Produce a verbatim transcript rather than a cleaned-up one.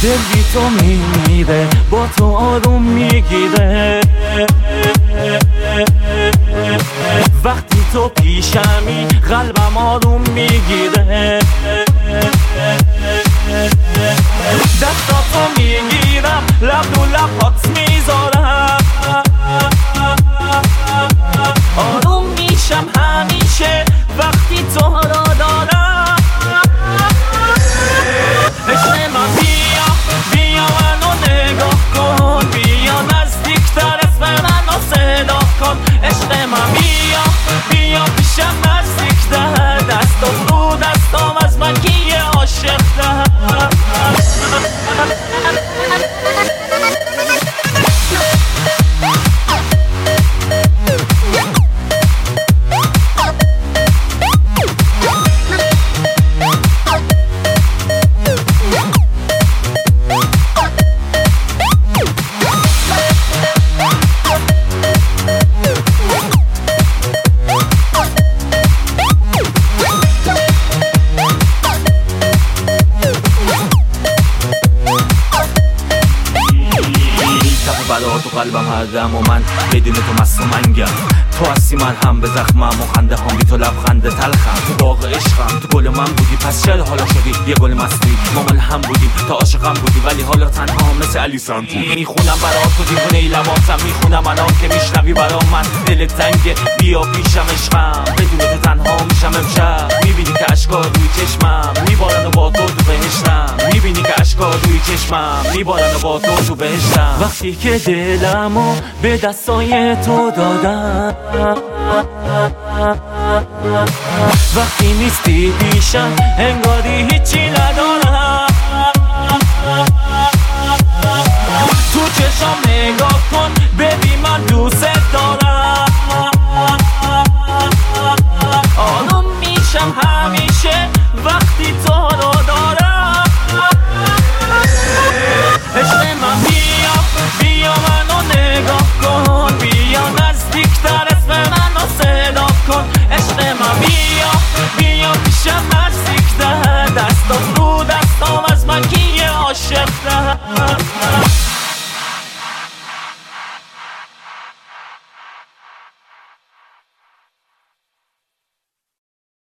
دل بی تو میمیره، با تو آروم میگیره. وقتی تو پیشمی قلبم آروم میگیره. دستاتو میگیرم، لب دو لبات میذارم. آروم میشم همیشه وقتی تو را دارم. عشق من بیا بیا منو نگاه کن، بیا نزدیکتر اسم منو صدا کن. عشق من بیا بیا پیشم نزدیکتر، دستم رو دستم از من کیه عاشق‌تر. تو قلبم هر دم و من بدون تو مست و منگم. تو هستی من هم به زخمم و خنده هم بی تو لبخنده تلخم. تو باغ عشقم، تو گل من بودی، پس چرا حالا شدی یه گل مستی؟ ما مال هم بودیم تا عاشقم بودی، ولی حالا تنها مثل علی سانتی. میخونم برات تو دیوونه ای لباتم، میخونم الان که میشنوی برا من. دل تنگه بیا پیشم عشقم، بدون تو تنها میشم امشب. میبینی که اشکا روی چشمم میبارن و با تو تو بهشتم. میبینی که اشکا روی چشمم میبارن و با تو تو بهشتم. وقتی که دلمو به دستای تو دادم، وقتی نیستی پیشم انگاری هیچی ندارم.